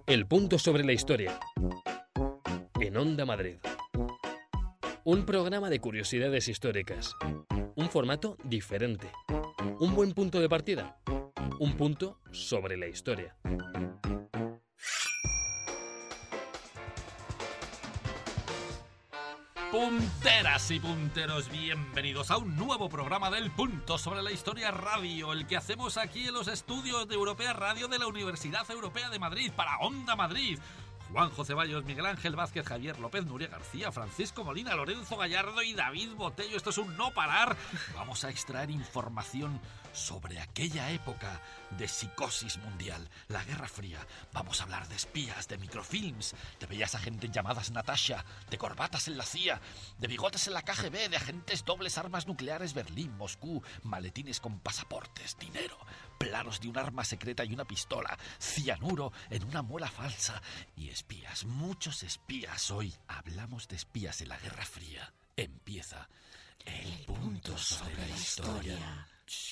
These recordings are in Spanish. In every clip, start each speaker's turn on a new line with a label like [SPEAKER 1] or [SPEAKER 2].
[SPEAKER 1] El punto sobre la historia. En Onda Madrid. Un programa de curiosidades históricas. Un formato diferente. Un buen punto de partida. Un punto sobre la historia.
[SPEAKER 2] Punteras y punteros, bienvenidos a un nuevo programa del Punto sobre la Historia Radio, el que hacemos aquí en los estudios de Europea Radio de la Universidad Europea de Madrid para Onda Madrid. Juanjo Ceballos, Miguel Ángel Vázquez, Javier López, Nuria García, Francisco Molina, Lorenzo Gallardo y David Botello. Esto es un no parar. Vamos a extraer información sobre aquella época de psicosis mundial, la Guerra Fría. Vamos a hablar de espías, de microfilms, de bellas agentes llamadas Natasha, de corbatas en la CIA, de bigotes en la KGB, de agentes dobles, armas nucleares, Berlín, Moscú, maletines con pasaportes, dinero, planos de un arma secreta y una pistola, cianuro en una muela falsa y espías, muchos espías. Hoy hablamos de espías en la Guerra Fría. Empieza el punto sobre la historia.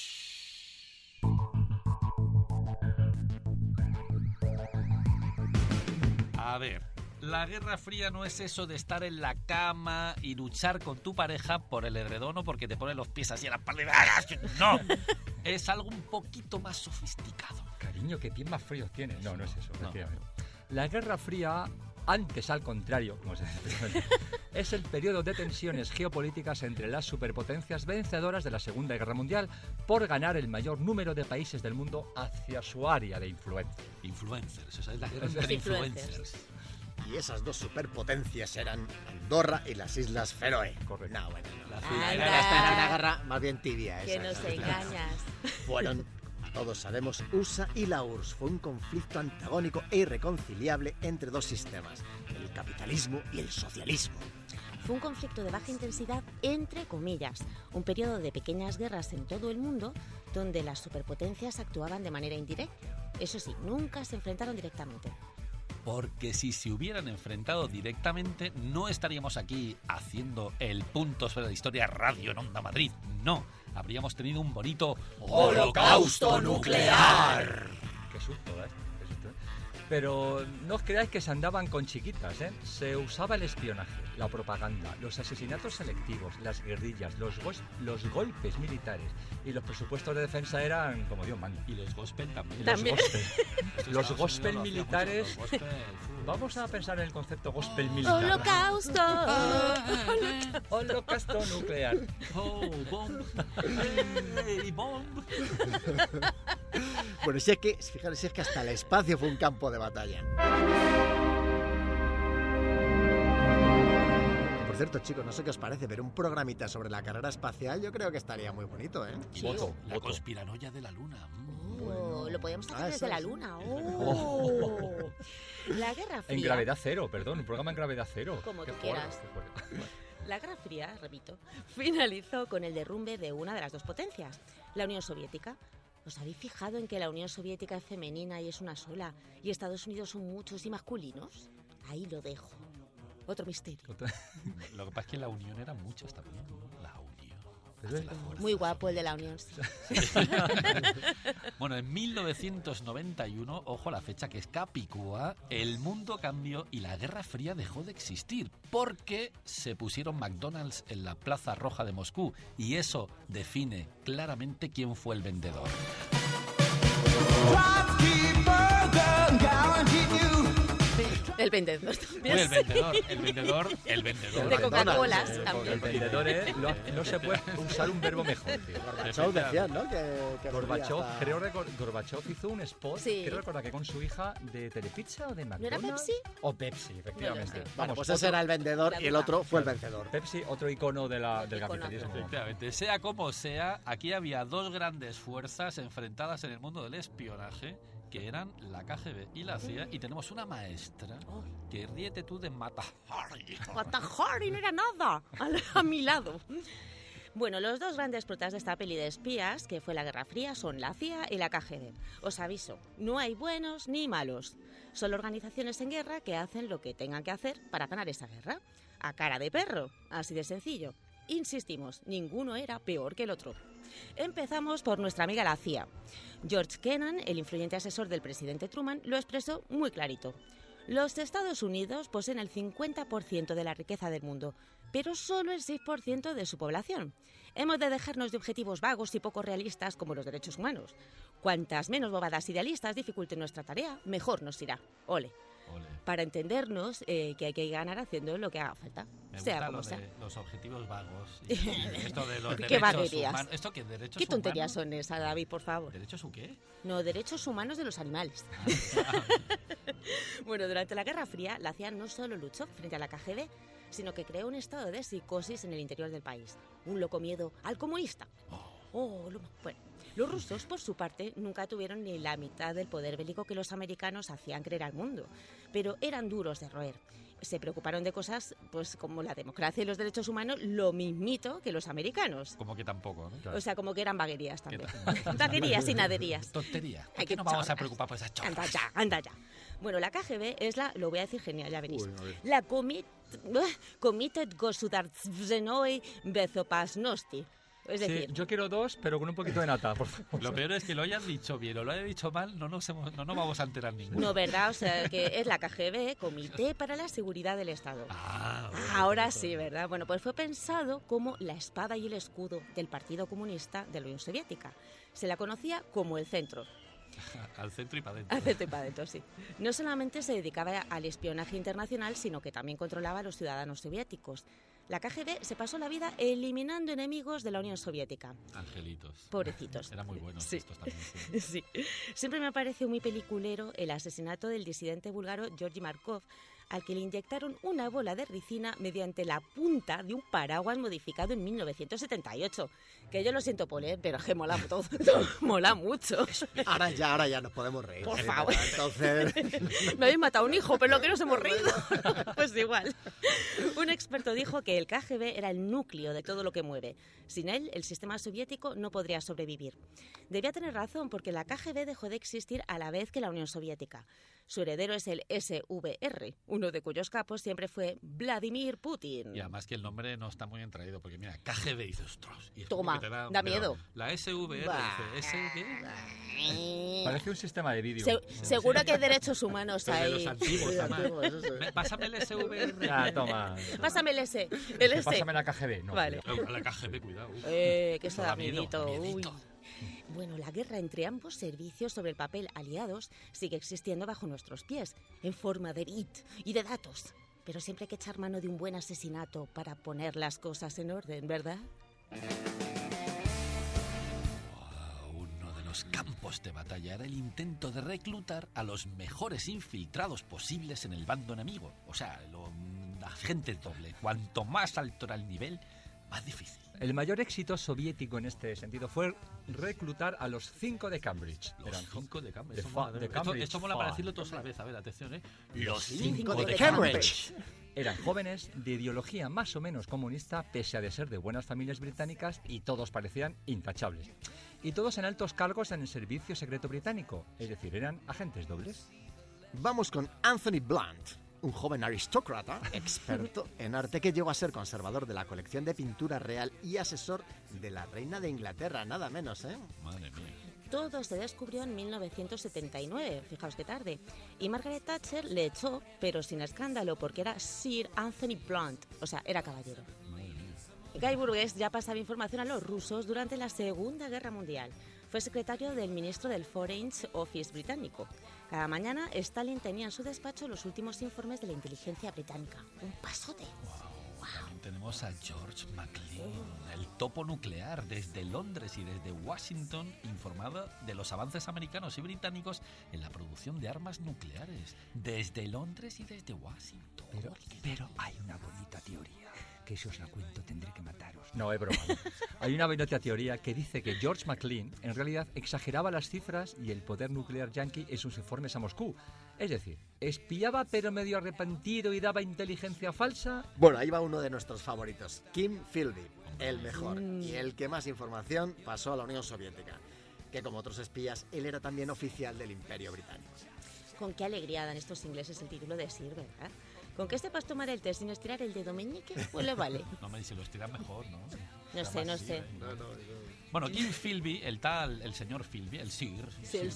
[SPEAKER 2] A ver, la Guerra Fría no es eso de estar en la cama y luchar con tu pareja por el edredón o porque te ponen los pies así en la espalda. No, es algo un poquito más sofisticado.
[SPEAKER 3] Cariño, qué pies más fríos tienes. No, no es eso, efectivamente. La Guerra Fría, antes al contrario, como se dice, es el periodo de tensiones geopolíticas entre las superpotencias vencedoras de la Segunda Guerra Mundial por ganar el mayor número de países del mundo hacia su área de influencia.
[SPEAKER 2] Influencers, o sea, es la guerra entre influencers.
[SPEAKER 4] Y esas dos superpotencias eran Andorra y las Islas Feroe.
[SPEAKER 3] Correcto.
[SPEAKER 4] No, bueno, no.
[SPEAKER 5] Anda.
[SPEAKER 4] Era una guerra más bien tibia esa.
[SPEAKER 5] Que nos engañas.
[SPEAKER 4] Fueron, todos sabemos, USA y la URSS. Fue un conflicto antagónico e irreconciliable entre dos sistemas, el capitalismo y el socialismo.
[SPEAKER 5] Fue un conflicto de baja intensidad, entre comillas, un periodo de pequeñas guerras en todo el mundo donde las superpotencias actuaban de manera indirecta. Eso sí, nunca se enfrentaron directamente.
[SPEAKER 2] Porque si se hubieran enfrentado directamente, no estaríamos aquí haciendo el punto sobre la historia radio en Onda Madrid. No, habríamos tenido un bonito holocausto nuclear.
[SPEAKER 3] Qué susto, ¿eh? Qué susto, ¿eh? Pero no os creáis que se andaban con chiquitas, ¿eh? Se usaba el espionaje, la propaganda, los asesinatos selectivos, las guerrillas, los golpes militares, y los presupuestos de defensa eran como Dios manda.
[SPEAKER 2] Y los gospel también.
[SPEAKER 3] Los gospel militares. Vamos a pensar en el concepto gospel militar.
[SPEAKER 5] ¡Holocausto!
[SPEAKER 3] Holocausto nuclear.
[SPEAKER 2] Oh, bomb. Hey, bomb.
[SPEAKER 4] Bueno, si es que hasta el espacio fue un campo de batalla. Por cierto, chicos, no sé qué os parece, pero un programita sobre la carrera espacial yo creo que estaría muy bonito, ¿eh?
[SPEAKER 5] Sí.
[SPEAKER 3] Voto.
[SPEAKER 2] La conspiranoia de la luna.
[SPEAKER 5] Oh, lo podíamos hacer desde
[SPEAKER 4] eso
[SPEAKER 5] la
[SPEAKER 4] es.
[SPEAKER 5] luna. Oh. La Guerra Fría.
[SPEAKER 3] En gravedad cero, perdón, un programa en gravedad cero.
[SPEAKER 5] Como
[SPEAKER 3] Qué
[SPEAKER 5] tú
[SPEAKER 3] fuerte,
[SPEAKER 5] quieras.
[SPEAKER 3] qué fuerte.
[SPEAKER 5] La Guerra Fría, repito, finalizó con el derrumbe de una de las dos potencias, la Unión Soviética. ¿Os habéis fijado en que la Unión Soviética es femenina y es una sola, y Estados Unidos son muchos y masculinos? Ahí lo dejo. Otro misterio.
[SPEAKER 2] Lo que pasa es que la unión era muchas también, ¿no? La unión.
[SPEAKER 3] Pero
[SPEAKER 2] hace la fuerza.
[SPEAKER 5] Muy guapo el de la Unión.
[SPEAKER 2] Bueno, en 1991, ojo a la fecha que es Capicúa, el mundo cambió y la Guerra Fría dejó de existir porque se pusieron McDonald's en la Plaza Roja de Moscú y eso define claramente quién fue el vendedor.
[SPEAKER 5] El vendedor.
[SPEAKER 2] Fue el vendedor.
[SPEAKER 5] De Coca-Colas
[SPEAKER 3] El
[SPEAKER 5] también.
[SPEAKER 3] vendedor, no se puede usar un verbo mejor, tío.
[SPEAKER 4] Gorbachev decía, ¿no? Que
[SPEAKER 3] Gorbachev hizo un spot,
[SPEAKER 5] Sí.
[SPEAKER 3] creo recordar que con su hija de Telepizza o de
[SPEAKER 5] ¿No era
[SPEAKER 3] McDonald's.
[SPEAKER 5] Pepsi?
[SPEAKER 3] O Pepsi, efectivamente.
[SPEAKER 5] Bueno, sí.
[SPEAKER 4] Bueno, pues
[SPEAKER 3] Vamos,
[SPEAKER 4] ese era el vendedor
[SPEAKER 5] La
[SPEAKER 4] y el
[SPEAKER 5] duda.
[SPEAKER 4] otro fue el vencedor.
[SPEAKER 3] Pepsi, otro icono del
[SPEAKER 5] Iconazo.
[SPEAKER 3] capitalismo.
[SPEAKER 2] Efectivamente, sea como sea, aquí había dos grandes fuerzas enfrentadas en el mundo del espionaje, que eran la KGB y la CIA, y tenemos una maestra que ríete tú de Mata Hari.
[SPEAKER 5] Hari no era nada a mi lado. Bueno, los dos grandes protas de esta peli de espías, que fue la Guerra Fría, son la CIA y la KGB. Os aviso, no hay buenos ni malos. Son organizaciones en guerra que hacen lo que tengan que hacer para ganar esa guerra. A cara de perro, así de sencillo. Insistimos, ninguno era peor que el otro. Empezamos por nuestra amiga la CIA. George Kennan, el influyente asesor del presidente Truman, lo expresó muy clarito. Los Estados Unidos poseen el 50% de la riqueza del mundo, pero solo el 6% de su población. Hemos de dejarnos de objetivos vagos y poco realistas como los derechos humanos. Cuantas menos bobadas idealistas dificulten nuestra tarea, mejor nos irá. Ole. Para entendernos, que hay que ganar haciendo lo que haga falta,
[SPEAKER 2] Me
[SPEAKER 5] sea
[SPEAKER 2] gusta
[SPEAKER 5] como
[SPEAKER 2] lo
[SPEAKER 5] sea.
[SPEAKER 2] de los objetivos vagos. Y esto de los
[SPEAKER 5] ¿Qué
[SPEAKER 2] derechos
[SPEAKER 5] vaguerías?
[SPEAKER 2] humanos. ¿Esto qué? ¿Derechos
[SPEAKER 5] ¿Qué tonterías
[SPEAKER 2] humanos?
[SPEAKER 5] son esas, David, por favor?
[SPEAKER 2] ¿Derechos o qué?
[SPEAKER 5] No, derechos humanos de los animales. Bueno, durante la Guerra Fría, la CIA no solo luchó frente a la KGB, sino que creó un estado de psicosis en el interior del país. Un loco miedo al comunista. Bueno, los rusos, por su parte, nunca tuvieron ni la mitad del poder bélico que los americanos hacían creer al mundo, pero eran duros de roer. Se preocuparon de cosas pues como la democracia y los derechos humanos, lo mismito que los americanos.
[SPEAKER 2] Como que tampoco, ¿no?
[SPEAKER 5] O sea, como que eran vaguerías también. Vaguerías y naderías.
[SPEAKER 2] Tontería. ¿Por
[SPEAKER 5] Ay,
[SPEAKER 2] qué
[SPEAKER 5] qué
[SPEAKER 2] no vamos a
[SPEAKER 5] chorras.
[SPEAKER 2] preocupar por esas chorras?
[SPEAKER 5] Anda ya. Bueno, la KGB es la, lo voy a decir genial, ya veréis.
[SPEAKER 4] Uy, a ver.
[SPEAKER 5] La Komitet Gosudarstvenoi Bezopasnosti. Es
[SPEAKER 3] Sí,
[SPEAKER 5] decir,
[SPEAKER 3] yo quiero 2, pero con un poquito de nata, por favor.
[SPEAKER 2] Lo peor es que lo hayan dicho bien o lo hayan dicho mal, no nos vamos a enterar ninguno.
[SPEAKER 5] no, ¿verdad? O sea, que es la KGB, Comité para la Seguridad del Estado.
[SPEAKER 2] Bueno,
[SPEAKER 5] Ahora sí, ¿verdad? Bueno, pues fue pensado como la espada y el escudo del Partido Comunista de la Unión Soviética. Se la conocía como el centro.
[SPEAKER 2] Al centro y para adentro.
[SPEAKER 5] Al centro y para adentro, sí. No solamente se dedicaba al espionaje internacional, sino que también controlaba a los ciudadanos soviéticos. La KGB se pasó la vida eliminando enemigos de la Unión Soviética.
[SPEAKER 2] Angelitos.
[SPEAKER 5] Pobrecitos.
[SPEAKER 2] Eran muy buenos
[SPEAKER 5] Sí.
[SPEAKER 2] estos también. Sí.
[SPEAKER 5] Sí. Siempre me ha parecido muy peliculero el asesinato del disidente búlgaro Georgi Markov, al que le inyectaron una bola de ricina mediante la punta de un paraguas modificado en 1978. Que yo lo siento por él, pero es que mola todo, mola mucho.
[SPEAKER 4] Ahora ya nos podemos reír.
[SPEAKER 5] Por favor.
[SPEAKER 4] Entonces,
[SPEAKER 5] Me habéis matado a un hijo, pero lo que nos hemos reído. Pues igual. Un experto dijo que el KGB era el núcleo de todo lo que mueve. Sin él, el sistema soviético no podría sobrevivir. Debía tener razón, porque la KGB dejó de existir a la vez que la Unión Soviética. Su heredero es el SVR, uno de cuyos capos siempre fue Vladimir Putin.
[SPEAKER 2] Y además que el nombre no está muy entraído, porque mira, KGB dice, ostras. Y es
[SPEAKER 5] Toma,
[SPEAKER 2] como que te
[SPEAKER 5] da
[SPEAKER 2] pero
[SPEAKER 5] miedo.
[SPEAKER 2] La SVR dice, ¿SVR?
[SPEAKER 3] Parece un sistema de vídeo.
[SPEAKER 5] Seguro que hay derechos humanos
[SPEAKER 2] Pero de
[SPEAKER 5] ahí.
[SPEAKER 2] los antiguos,
[SPEAKER 4] Sí,
[SPEAKER 2] además.
[SPEAKER 4] antiguos, eso sí.
[SPEAKER 2] Pásame el SVR.
[SPEAKER 3] Ah, toma.
[SPEAKER 5] Pásame el S. El S.
[SPEAKER 3] Pásame la KGB. No,
[SPEAKER 5] Vale.
[SPEAKER 2] La KGB, cuidado.
[SPEAKER 5] Que eso
[SPEAKER 2] Eso
[SPEAKER 5] da
[SPEAKER 2] da miedo,
[SPEAKER 5] miedito.
[SPEAKER 2] miedito.
[SPEAKER 5] Uy. Bueno, la guerra entre ambos servicios sobre el papel aliados sigue existiendo bajo nuestros pies, en forma de bit y de datos. Pero siempre hay que echar mano de un buen asesinato para poner las cosas en orden, ¿verdad?
[SPEAKER 2] Uno de los campos de batalla era el intento de reclutar a los mejores infiltrados posibles en el bando enemigo. O sea, la gente doble. Cuanto más alto era el nivel, más difícil.
[SPEAKER 3] El mayor éxito soviético en este sentido fue reclutar a los 5 de Cambridge.
[SPEAKER 2] Los
[SPEAKER 3] Eran
[SPEAKER 2] 5 de Cambridge.
[SPEAKER 3] de
[SPEAKER 2] Eso
[SPEAKER 3] fa-
[SPEAKER 2] mola,
[SPEAKER 3] de
[SPEAKER 2] esto-
[SPEAKER 3] Cambridge.
[SPEAKER 2] Esto mola para
[SPEAKER 3] Fa.
[SPEAKER 2] decirlo todos a la vez. A ver, atención, ¿eh?
[SPEAKER 4] Los
[SPEAKER 5] cinco
[SPEAKER 4] cinco
[SPEAKER 5] de
[SPEAKER 4] de
[SPEAKER 5] Cambridge.
[SPEAKER 4] Cambridge.
[SPEAKER 3] Eran jóvenes de ideología más o menos comunista, pese a de ser de buenas familias británicas, y todos parecían intachables. Y todos en altos cargos en el servicio secreto británico, es decir, eran agentes dobles.
[SPEAKER 4] Vamos con Anthony Blunt, un joven aristócrata, experto en arte que llegó a ser conservador de la colección de pintura real y asesor de la reina de Inglaterra, nada menos, ¿eh?
[SPEAKER 2] Madre mía.
[SPEAKER 5] Todo se descubrió en 1979, fijaos qué tarde. Y Margaret Thatcher le echó, pero sin escándalo, porque era Sir Anthony Blunt, o sea, era caballero. Guy Burgess ya pasaba información a los rusos durante la Segunda Guerra Mundial. Fue secretario del ministro del Foreign Office británico. Cada mañana Stalin tenía en su despacho los últimos informes de la inteligencia británica. Un pasote.
[SPEAKER 2] También tenemos a George McLean, el topo nuclear, desde Londres y desde Washington, informado de los avances americanos y británicos en la producción de armas nucleares. Desde Londres y desde Washington.
[SPEAKER 3] Pero hay una bonita teoría, que si os la cuento tendré que mataros. No, es broma. Hay una bonita teoría que dice que George McLean en realidad exageraba las cifras y el poder nuclear yanqui en sus informes a Moscú. Es decir, espiaba pero medio arrepentido y daba inteligencia falsa.
[SPEAKER 4] Bueno, ahí va uno de nuestros favoritos, Kim Philby, el mejor y el que más información pasó a la Unión Soviética, que como otros espías, él era también oficial del Imperio Británico.
[SPEAKER 5] Con qué alegría dan estos ingleses el título de Sir, ¿verdad? Con que sepas tomar el té sin estirar el dedo meñique, pues le vale.
[SPEAKER 2] No me dice, lo estiran mejor, ¿no?
[SPEAKER 5] No sé, no sé.
[SPEAKER 2] Bueno, Kim Philby, el señor Philby, el Sir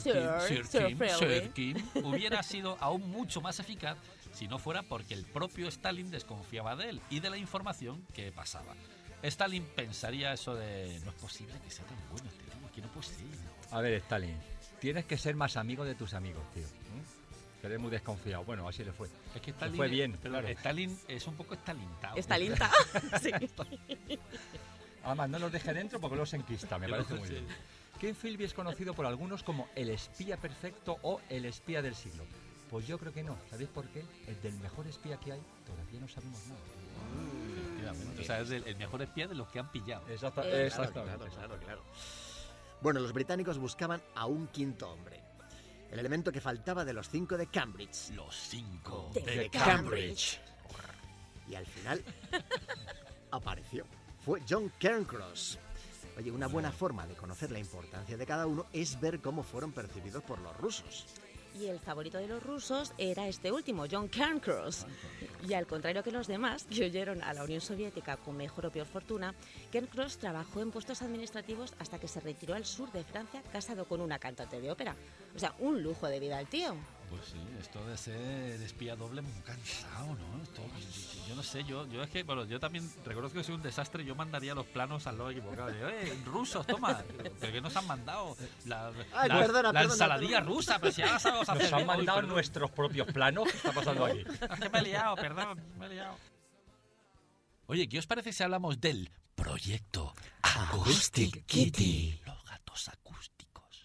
[SPEAKER 2] Kim, hubiera sido aún mucho más eficaz si no fuera porque el propio Stalin desconfiaba de él y de la información que pasaba. Stalin pensaría eso de: no es posible que sea tan bueno este tío, que no puede ser.
[SPEAKER 3] A ver, Stalin, tienes que ser más amigo de tus amigos, tío. Que eres muy desconfiado. Bueno, así le fue.
[SPEAKER 2] Es que Stalin,
[SPEAKER 3] le fue bien,
[SPEAKER 2] pero
[SPEAKER 3] claro.
[SPEAKER 2] Stalin es un poco estalintado.
[SPEAKER 5] Estalintado, sí.
[SPEAKER 3] Además, no los deje dentro porque los enquista, me parece muy bien. Kim Philby es conocido por algunos como el espía perfecto o el espía del siglo. Pues yo creo que no. ¿Sabéis por qué? El del mejor espía que hay, todavía no sabemos nada.
[SPEAKER 2] O sea, es el mejor espía de los que han pillado.
[SPEAKER 3] Exactamente.
[SPEAKER 4] Claro. Bueno, los británicos buscaban a un quinto hombre. El elemento que faltaba de los 5 de Cambridge.
[SPEAKER 2] Los 5
[SPEAKER 5] de Cambridge.
[SPEAKER 4] Y al final apareció. Fue John Cairncross. Oye, una buena forma de conocer la importancia de cada uno es ver cómo fueron percibidos por los rusos.
[SPEAKER 5] Y el favorito de los rusos era este último, John Cairncross. Y al contrario que los demás, que oyeron a la Unión Soviética con mejor o peor fortuna, Cairncross trabajó en puestos administrativos hasta que se retiró al sur de Francia casado con una cantante de ópera. O sea, un lujo de vida al tío.
[SPEAKER 2] Pues sí, esto de ser espía doble muy cansado, ¿no? Yo no sé, yo es que, bueno, yo también reconozco que soy un desastre. Yo mandaría los planos al lado equivocado. Rusos, toma, ¿pero qué nos han mandado? La ensaladilla rusa, pero si ya la sabemos hacer.
[SPEAKER 3] Nos han mandado nuestros propios planos. ¿Qué está pasando aquí?
[SPEAKER 2] Es que me he liado, perdón, me he liado. Oye, ¿qué os parece si hablamos del proyecto Acoustic Kitty? Los gatos acústicos.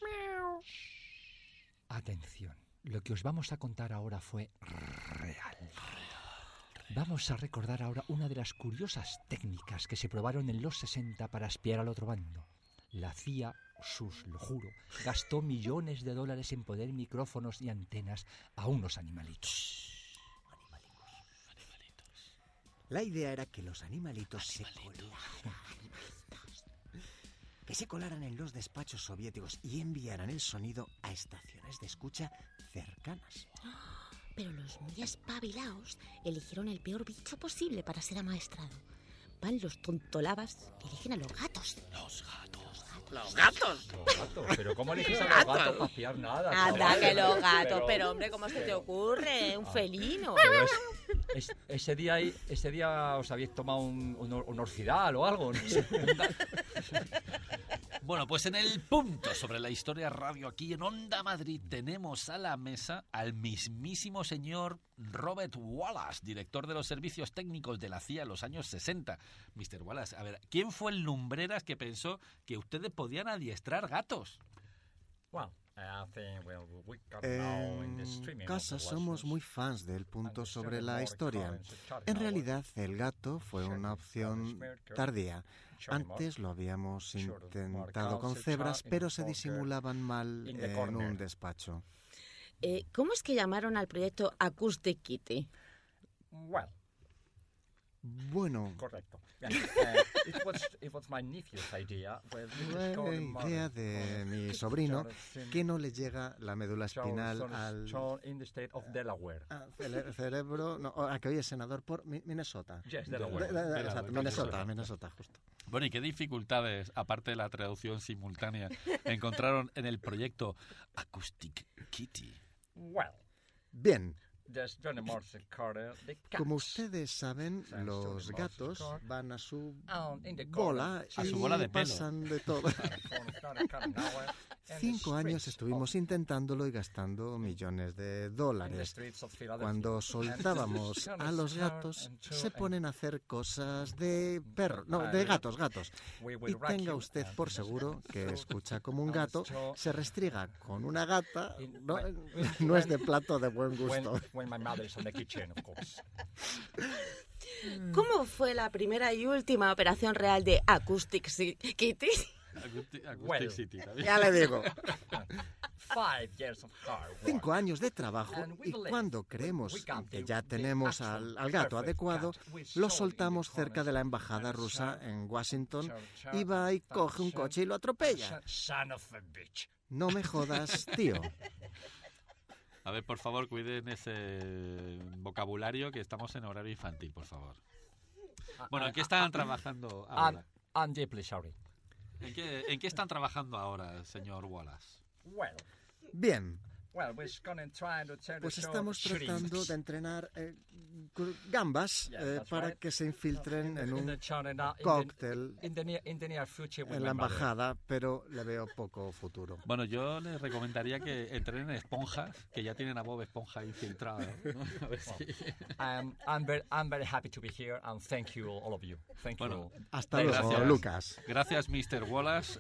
[SPEAKER 3] Atención, lo que os vamos a contar ahora fue real. Vamos a recordar ahora una de las curiosas técnicas que se probaron en los 60 para espiar al otro bando. La CIA, lo juro, gastó millones de dólares en poner micrófonos y antenas a unos animalitos.
[SPEAKER 4] La idea era que los animalitos se colaran en los despachos soviéticos y enviaran el sonido a estaciones de escucha cercanas.
[SPEAKER 5] Pero los muy espabilados eligieron el peor bicho posible para ser amaestrado. Van los tontolabas que eligen a los gatos.
[SPEAKER 4] ¡Los gatos!
[SPEAKER 3] ¿Pero cómo eliges a los gatos para espiar nada?
[SPEAKER 5] Anda, que los gatos. Pero hombre, ¿cómo se te ocurre? Un felino.
[SPEAKER 3] Ese día os habéis tomado un orfidal o algo, no sé.
[SPEAKER 2] Bueno, pues en el punto sobre la historia radio aquí en Onda Madrid tenemos a la mesa al mismísimo señor Robert Wallace, director de los servicios técnicos de la CIA en los años 60. Mr. Wallace, a ver, ¿quién fue el lumbreras que pensó que ustedes podían adiestrar gatos?
[SPEAKER 4] En casa somos muy fans del punto sobre la historia. En realidad, el gato fue una opción tardía. Antes lo habíamos intentado con cebras, pero se disimulaban mal en un despacho.
[SPEAKER 5] ¿Cómo es que llamaron al proyecto Acoustic Kitty?
[SPEAKER 4] Bueno,
[SPEAKER 3] correcto. It was my nephew's idea.
[SPEAKER 4] Idea de mi sobrino que no le llega la médula espinal al cerebro, que hoy es senador por Minnesota.
[SPEAKER 3] Yes, Delaware.
[SPEAKER 4] Exacto, Minnesota, justo.
[SPEAKER 2] Bueno, ¿y qué dificultades, aparte de la traducción simultánea, encontraron en el proyecto Acoustic Kitty?
[SPEAKER 4] Bien. Como ustedes saben, los gatos van a su bola y pasan de todo. 5 años estuvimos intentándolo y gastando millones de dólares. Cuando soltábamos a los gatos, se ponen a hacer cosas de gatos. Y tenga usted por seguro que escucha como un gato, se restriega con una gata, no es de plato de buen gusto.
[SPEAKER 5] ¿Cómo fue la primera y última operación real de Acoustic Kitty?
[SPEAKER 2] Acoustic City,
[SPEAKER 4] ya le digo.
[SPEAKER 3] 5
[SPEAKER 4] años de trabajo y cuando creemos que ya tenemos al gato adecuado, lo soltamos cerca de la embajada rusa en Washington y va y coge un coche y lo atropella. No me jodas, tío.
[SPEAKER 2] A ver, por favor, cuiden ese vocabulario que estamos en horario infantil, por favor. Bueno, ¿en qué están trabajando ahora?
[SPEAKER 3] I'm deeply sorry.
[SPEAKER 2] ¿En qué están trabajando ahora, señor Wallace?
[SPEAKER 4] Bien,
[SPEAKER 3] Pues
[SPEAKER 4] estamos tratando de entrenar gambas para que se infiltren en un cóctel en la embajada, pero le veo poco futuro.
[SPEAKER 2] Bueno, yo les recomendaría que entrenen esponjas, que ya tienen a Bob Esponja infiltrado, ¿no? A ver si...
[SPEAKER 3] I'm very happy to be here and thank you all of you. Thank you all.
[SPEAKER 4] Hasta luego,
[SPEAKER 2] Gracias.
[SPEAKER 4] Lucas.
[SPEAKER 2] Gracias, Mr. Wallace.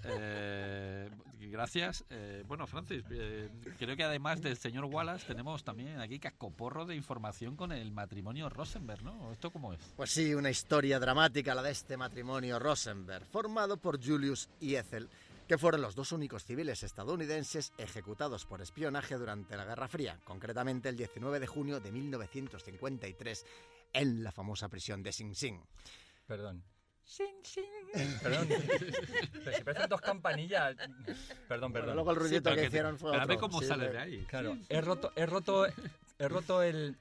[SPEAKER 2] Gracias. Bueno, Francis, creo que además del señor Wallace tenemos también aquí cascoporro de información con el matrimonio Rosenberg, ¿no? ¿Esto cómo es?
[SPEAKER 4] Pues sí, una historia dramática la de este matrimonio Rosenberg, formado por Julius y Ethel, que fueron los dos únicos civiles estadounidenses ejecutados por espionaje durante la Guerra Fría, concretamente el 19 de junio de 1953, en la famosa prisión de Sing Sing.
[SPEAKER 3] Perdón. Perdón. Pero si parecen dos campanillas. Perdón.
[SPEAKER 4] Bueno, luego el ruidito
[SPEAKER 2] pero
[SPEAKER 4] que hicieron fue
[SPEAKER 2] pero
[SPEAKER 4] otro.
[SPEAKER 2] ve cómo
[SPEAKER 4] Sí,
[SPEAKER 2] sale de ahí.
[SPEAKER 3] Claro, he roto el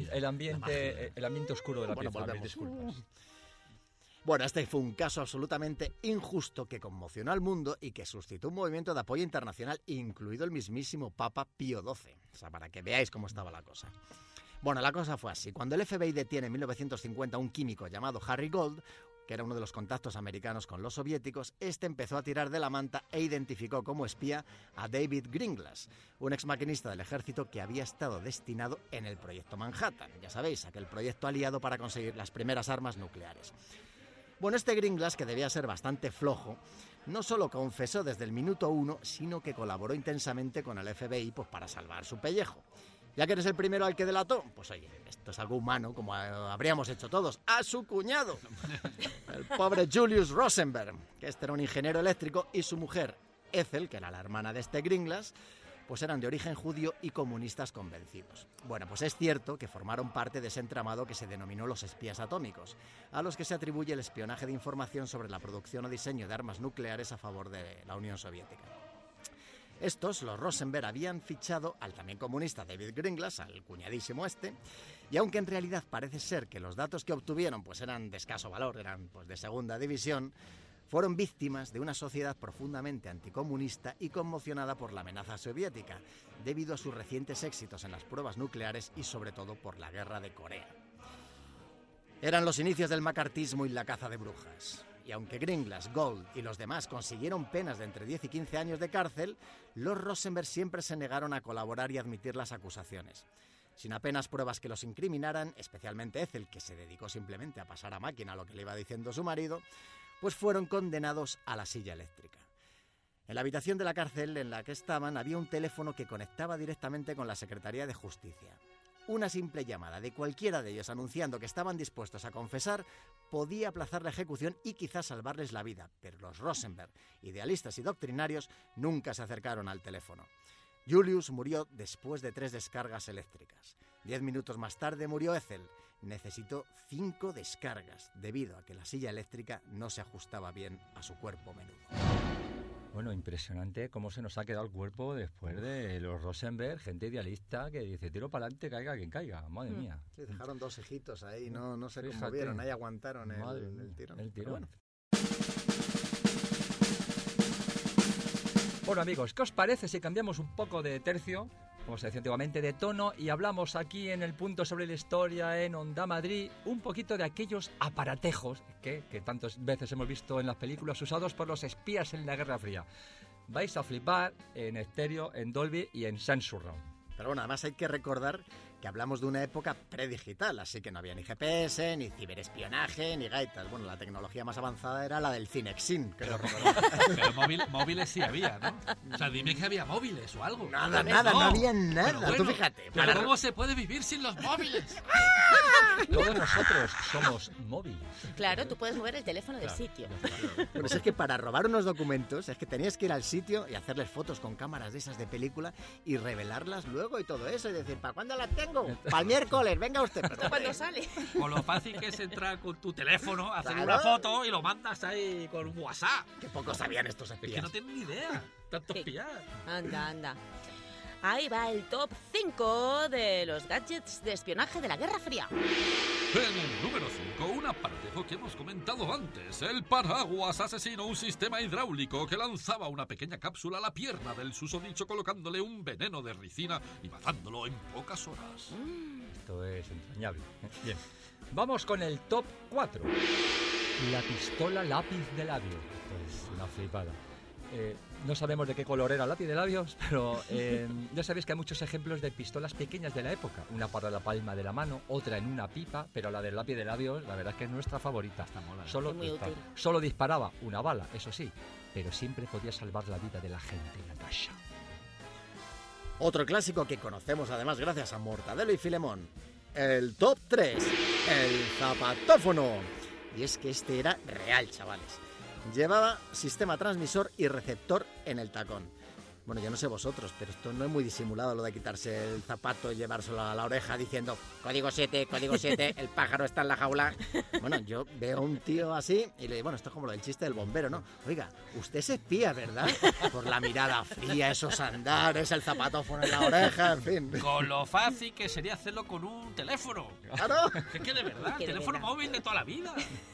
[SPEAKER 3] ambiente oscuro de la
[SPEAKER 4] Bueno,
[SPEAKER 3] pieza.
[SPEAKER 4] volvemos.
[SPEAKER 3] Disculpas.
[SPEAKER 4] Bueno, este fue un caso absolutamente injusto que conmocionó al mundo y que suscitó un movimiento de apoyo internacional, incluido el mismísimo Papa Pío XII. O sea, para que veáis cómo estaba la cosa. Bueno, la cosa fue así. Cuando el FBI detiene en 1950 a un químico llamado Harry Gold, que era uno de los contactos americanos con los soviéticos, este empezó a tirar de la manta e identificó como espía a David Greenglass, un ex maquinista del ejército que había estado destinado en el proyecto Manhattan. Ya sabéis, aquel proyecto aliado para conseguir las primeras armas nucleares. Bueno, este Greenglass, que debía ser bastante flojo, no solo confesó desde el minuto 1, sino que colaboró intensamente con el FBI pues, para salvar su pellejo. Ya que eres el primero al que delató, pues oye, esto es algo humano, como habríamos hecho todos, a su cuñado, el pobre Julius Rosenberg, que este era un ingeniero eléctrico, y su mujer, Ethel, que era la hermana de este Greenglass, pues eran de origen judío y comunistas convencidos. Bueno, pues es cierto que formaron parte de ese entramado que se denominó los espías atómicos, a los que se atribuye el espionaje de información sobre la producción o diseño de armas nucleares a favor de la Unión Soviética. Estos, los Rosenberg, habían fichado al también comunista David Greenglass, al cuñadísimo este, y aunque en realidad parece ser que los datos que obtuvieron pues eran de escaso valor, eran pues de segunda división, fueron víctimas de una sociedad profundamente anticomunista y conmocionada por la amenaza soviética, debido a sus recientes éxitos en las pruebas nucleares y sobre todo por la guerra de Corea. Eran los inicios del macartismo y la caza de brujas. Y aunque Greenglass, Gold y los demás consiguieron penas de entre 10 y 15 años de cárcel, los Rosenberg siempre se negaron a colaborar y admitir las acusaciones. Sin apenas pruebas que los incriminaran, especialmente Ethel, que se dedicó simplemente a pasar a máquina lo que le iba diciendo su marido, pues fueron condenados a la silla eléctrica. En la habitación de la cárcel en la que estaban había un teléfono que conectaba directamente con la Secretaría de Justicia. Una simple llamada de cualquiera de ellos anunciando que estaban dispuestos a confesar podía aplazar la ejecución y quizás salvarles la vida, pero los Rosenberg, idealistas y doctrinarios, nunca se acercaron al teléfono. Julius murió después de 3 descargas eléctricas. 10 minutos más tarde murió Ethel. Necesitó 5 descargas debido a que la silla eléctrica no se ajustaba bien a su cuerpo menudo.
[SPEAKER 3] Bueno, impresionante cómo se nos ha quedado el cuerpo después de los Rosenberg, gente idealista que dice tiro para adelante, caiga quien caiga, madre mía.
[SPEAKER 4] Sí, dejaron 2 hijitos ahí, no se
[SPEAKER 3] Fíjate.
[SPEAKER 4] conmovieron, ahí aguantaron
[SPEAKER 3] Madre
[SPEAKER 4] el
[SPEAKER 3] mía,
[SPEAKER 4] tirón.
[SPEAKER 3] el
[SPEAKER 4] Pero
[SPEAKER 3] tirón. Bueno amigos, ¿qué os parece si cambiamos un poco de tercio, como se decía antiguamente, de tono, y hablamos aquí en el punto sobre la historia en Onda Madrid un poquito de aquellos aparatejos que tantas veces hemos visto en las películas usados por los espías en la Guerra Fría? Vais a flipar en estéreo, en Dolby y en Sound Surround.
[SPEAKER 4] Pero bueno, además hay que recordar que hablamos de una época predigital, así que no había ni GPS, ni ciberespionaje, ni gaitas. Bueno, la tecnología más avanzada era la del Cinexin, creo recordar.
[SPEAKER 2] Pero móviles sí había, ¿no? O sea, dime que había móviles o algo.
[SPEAKER 4] Nada, no había nada.
[SPEAKER 2] Pero bueno,
[SPEAKER 4] Tú fíjate.
[SPEAKER 2] ¿pero cómo se puede vivir sin los móviles?
[SPEAKER 3] Todos nosotros somos móviles.
[SPEAKER 5] Claro, tú puedes mover el teléfono del sitio.
[SPEAKER 4] Pues es que para robar unos documentos es que tenías que ir al sitio y hacerles fotos con cámaras de esas de película y revelarlas luego y todo eso y decir, ¿para cuándo las tengo? Para el miércoles, venga usted. Pero,
[SPEAKER 5] ¿Cuándo sale?
[SPEAKER 2] Con lo fácil que es entrar con tu teléfono, hacer
[SPEAKER 4] Claro.
[SPEAKER 2] una foto y lo mandas ahí con un WhatsApp.
[SPEAKER 4] qué poco sabían estos
[SPEAKER 2] Es que
[SPEAKER 4] espías.
[SPEAKER 2] no tienen ni idea. Tanto
[SPEAKER 5] Sí.
[SPEAKER 2] espiar.
[SPEAKER 5] Anda. Ahí va el top 5 de los gadgets de espionaje de la Guerra Fría.
[SPEAKER 2] En el número 5, apartejo que hemos comentado antes, el paraguas asesino, un sistema hidráulico que lanzaba una pequeña cápsula a la pierna del susodicho colocándole un veneno de ricina y matándolo en pocas horas.
[SPEAKER 3] Esto es entrañable. Bien, vamos con el top 4. La pistola lápiz de labio. Esto es una flipada. No sabemos de qué color era el lápiz de labios, pero ya sabéis que hay muchos ejemplos de pistolas pequeñas de la época. Una para la palma de la mano, otra en una pipa, pero la del lápiz de labios, la verdad es que es nuestra favorita.
[SPEAKER 2] Está mola, ¿eh?
[SPEAKER 3] Solo disparaba una bala, eso sí, pero siempre podía salvar la vida de la gente, Natasha.
[SPEAKER 4] Otro clásico que conocemos además gracias a Mortadelo y Filemón. El top 3, el zapatófono. Y es que este era real, chavales. Llevaba sistema transmisor y receptor en el tacón. Bueno, yo no sé vosotros, pero esto no es muy disimulado, lo de quitarse el zapato y llevárselo a la oreja diciendo código 7, el pájaro está en la jaula. Bueno, yo veo a un tío así y le digo, bueno, esto es como lo del chiste del bombero, ¿no? Oiga, usted se espía, ¿verdad? Por la mirada fría, esos andares, el zapatófono en la oreja, en fin.
[SPEAKER 2] Con lo fácil que sería hacerlo con un teléfono.
[SPEAKER 4] ¡Claro!
[SPEAKER 2] Es que de verdad, teléfono móvil de toda la vida.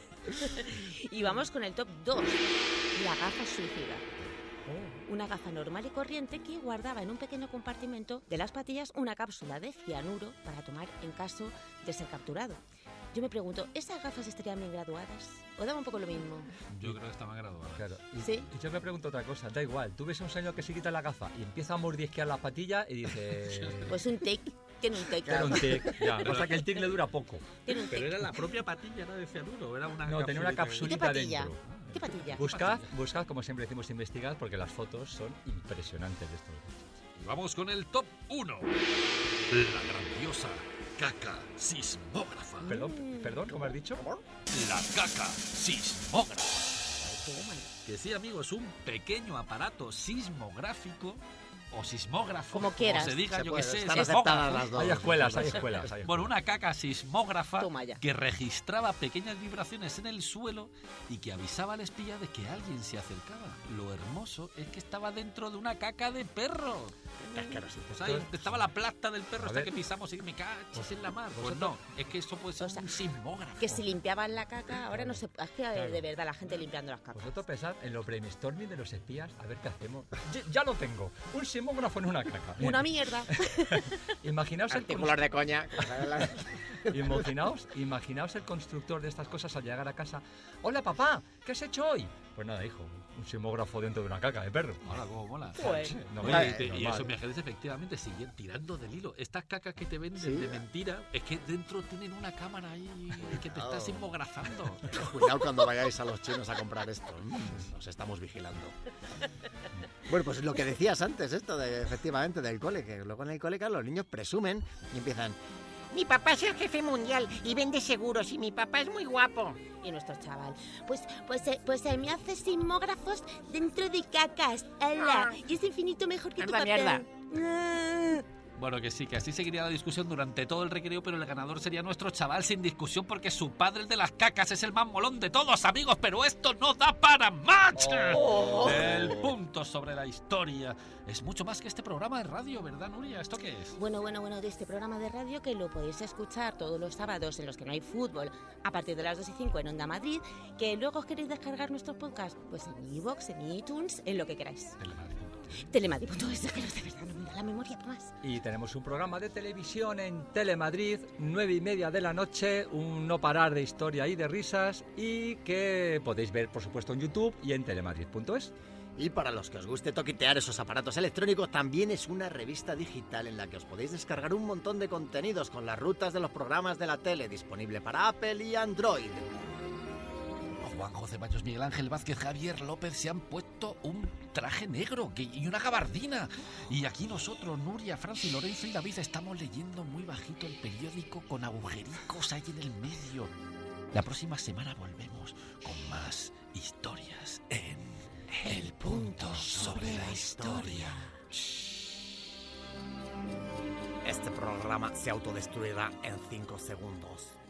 [SPEAKER 5] Y vamos con el top 2, la gafa suicida. Una gafa normal y corriente que guardaba en un pequeño compartimento de las patillas una cápsula de cianuro para tomar en caso de ser capturado. Yo me pregunto, ¿esas gafas estarían bien graduadas? ¿O daba un poco lo mismo?
[SPEAKER 2] Yo creo que estaban graduadas.
[SPEAKER 3] Claro.
[SPEAKER 5] ¿Sí?
[SPEAKER 3] Y yo me pregunto otra cosa, da igual, tú ves a un señor que se quita la gafa y empieza a mordisquear las patillas y dice...
[SPEAKER 5] Pues un tic, tiene un tic.
[SPEAKER 3] Claro, un tic, ya, pasa que el tic le dura poco.
[SPEAKER 5] Tiene un tic.
[SPEAKER 2] Pero era la propia patilla, ¿no? De cianuro, era una
[SPEAKER 3] No, tenía una
[SPEAKER 5] ¿Y qué
[SPEAKER 3] capsulita
[SPEAKER 5] patilla?
[SPEAKER 3] dentro.
[SPEAKER 5] ¿Qué patilla?
[SPEAKER 3] Buscad, como siempre decimos, investigad, porque las fotos son impresionantes de estos.
[SPEAKER 2] Y vamos con el top 1. La grandiosa caca sismógrafa.
[SPEAKER 3] Perdón, ¿cómo has dicho?
[SPEAKER 2] La caca sismógrafa.
[SPEAKER 5] Toma.
[SPEAKER 2] Que sí, amigo, es un pequeño aparato sismográfico o sismógrafo,
[SPEAKER 5] Como quieras.
[SPEAKER 2] se diga,
[SPEAKER 4] Se
[SPEAKER 2] yo
[SPEAKER 4] puede,
[SPEAKER 2] que sé,
[SPEAKER 4] están
[SPEAKER 2] sismógrafo.
[SPEAKER 4] aceptadas las dos.
[SPEAKER 3] Hay escuelas.
[SPEAKER 2] Bueno, una caca sismógrafa
[SPEAKER 5] Toma ya.
[SPEAKER 2] que registraba pequeñas vibraciones en el suelo y que avisaba al espía de que alguien se acercaba. Lo hermoso es que estaba dentro de una caca de perro. O sea, ahí estaba la plasta del perro
[SPEAKER 3] A
[SPEAKER 2] hasta
[SPEAKER 3] ver.
[SPEAKER 2] que pisamos y me cachis en la mar. Pues no, es que eso puede ser
[SPEAKER 5] O sea,
[SPEAKER 2] un sismógrafo.
[SPEAKER 5] Que si limpiaban la caca, ahora no se... Es que de verdad la gente limpiando las cacas.
[SPEAKER 3] Vosotros pensad en los brainstorming de los espías, a ver qué hacemos. Ya lo tengo, un sismógrafo en una caca. Bien.
[SPEAKER 5] Una mierda.
[SPEAKER 3] Imaginaos el,
[SPEAKER 4] Artículos de coña.
[SPEAKER 3] imaginaos el constructor de estas cosas al llegar a casa. Hola papá, ¿qué has hecho hoy? Pues nada, hijo, un sismógrafo dentro de una caca de perro.
[SPEAKER 2] Hola, cómo mola.
[SPEAKER 5] Pues,
[SPEAKER 3] No,
[SPEAKER 2] Oye, y
[SPEAKER 3] normal.
[SPEAKER 2] esos viajeros efectivamente siguen tirando del hilo. Estas cacas que te venden
[SPEAKER 4] Sí.
[SPEAKER 2] de mentira, es que dentro tienen una cámara ahí que te está
[SPEAKER 4] Oh.
[SPEAKER 2] sismografando.
[SPEAKER 4] Cuidado cuando vayáis a los chinos a comprar esto. Os estamos vigilando. Bueno, pues lo que decías antes, esto de efectivamente del cole, que luego en el cole, claro, los niños presumen y empiezan.
[SPEAKER 6] Mi papá es el jefe mundial y vende seguros y mi papá es muy guapo.
[SPEAKER 5] y nuestro chaval. Pues él me hace sismógrafos dentro de cacas. ¡Hala! Y es infinito mejor que tu
[SPEAKER 6] Mierda,
[SPEAKER 5] papel.
[SPEAKER 2] Bueno, que sí, que así seguiría la discusión durante todo el recreo, pero el ganador sería nuestro chaval sin discusión porque su padre, el de las cacas, es el más molón de todos, amigos, pero esto no da para más.
[SPEAKER 5] Oh.
[SPEAKER 2] El punto sobre la historia es mucho más que este programa de radio, ¿verdad, Nuria? ¿Esto qué es?
[SPEAKER 5] Bueno, de este programa de radio que lo podéis escuchar todos los sábados en los que no hay fútbol, a partir de las 2:05 en Onda Madrid, que luego os queréis descargar nuestros podcasts, pues en iVoox, en iTunes, en lo que queráis. Telemadrid.es, que de verdad no me da la memoria para más.
[SPEAKER 3] Y tenemos un programa de televisión en Telemadrid, 9:30 de la noche, un no parar de historia y de risas, y que podéis ver, por supuesto, en YouTube y en telemadrid.es.
[SPEAKER 4] Y para los que os guste toquetear esos aparatos electrónicos, también es una revista digital en la que os podéis descargar un montón de contenidos con las rutas de los programas de la tele, disponible para Apple y Android.
[SPEAKER 2] Juan José Baños, Miguel Ángel Vázquez, Javier López se han puesto un traje negro y una gabardina. Y aquí nosotros, Nuria, Franci, Lorenzo y David, estamos leyendo muy bajito el periódico con agujericos ahí en el medio. La próxima semana volvemos con más historias en El Punto sobre la Historia.
[SPEAKER 4] Este programa se autodestruirá en 5 segundos.